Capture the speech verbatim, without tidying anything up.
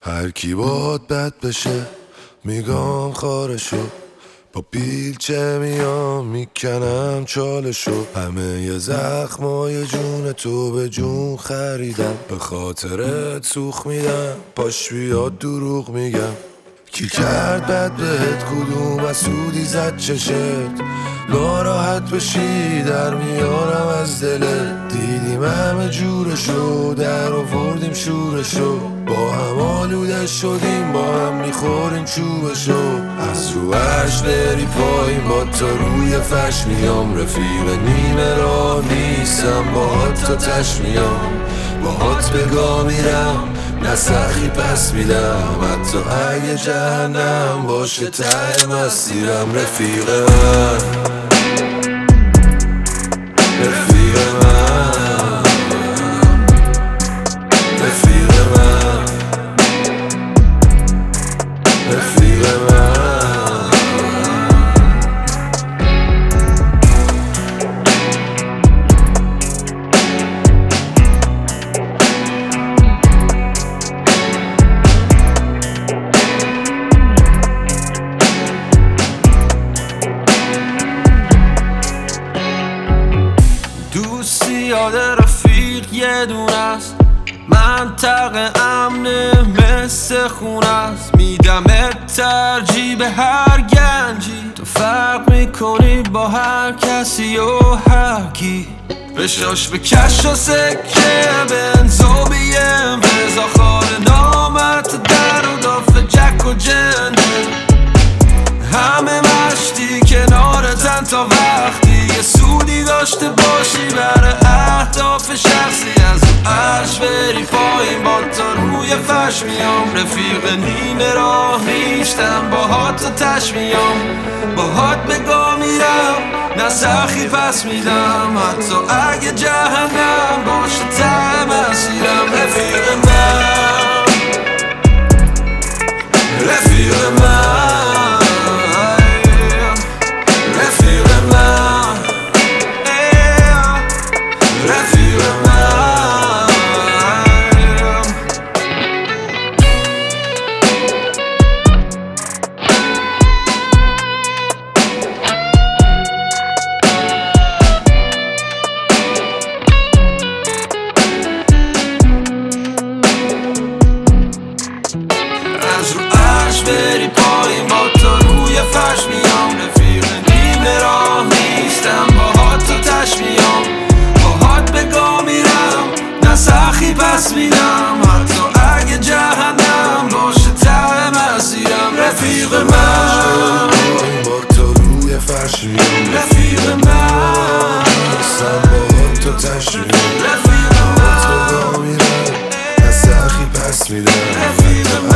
هر کی باد بد بشه میگم خارشو، با بیلچه میام میکنم چالشو. همه ی زخمای جون تو به جون خریدم، به خاطرت سوخ میدم پاش بیاد دروغ میگم. کی کرد بد بهت، کدوم مسئولی زد چشت، ناراحت بشی در میارم از دلت. دیدیم همه جورشو در آوردیم شورشو، با هم آلوده شدیم با هم میخوریم چوبشو. از رو عرش بری پایین با تا روی فرش میام، رفیق نیمه راه نیستم باهات تا تش میام. باهات بگاه میرم نه سخی پس میدم، حتی اگه جهنم باشه ته مسیرم. رفیق من رفیق من رفیق من رفیق من یاد رفیق یه دونه است، منطقه امنه مثل خونه است. میدم ترجیح به هر گنجی، تو فرق میکنی با هر کسی و هر کی. بشاش به کش و سکه بنزو بیم بزا خال نامت در و داف جک و جنده. همه مشتی کنارتن تا وقتی یه سودی داشته باشی برای اهداف شخصی. از اون عرش بری پایین با تا روی فرش میام، رفیق نیمه راه نیستم باهات تا تش میام. باهات بگاه میرم نه سخی پس میدم، حتی اگه جهنم باشه ته مسیرم. رفیق من رفیق من بری پایین با تا روی فرش میام، رفیق نیمه راه نیستم باهات تا تش میام. باهات بگاه میرم نه سخی پس میدم، حتی اگه جهنم باشه ته مسیرم. رفیق من با تا روی فرش میام، رفیق من نیستم باهات تا تش میام. رفیق باهات بگاه میرم نه سخی پس میدم،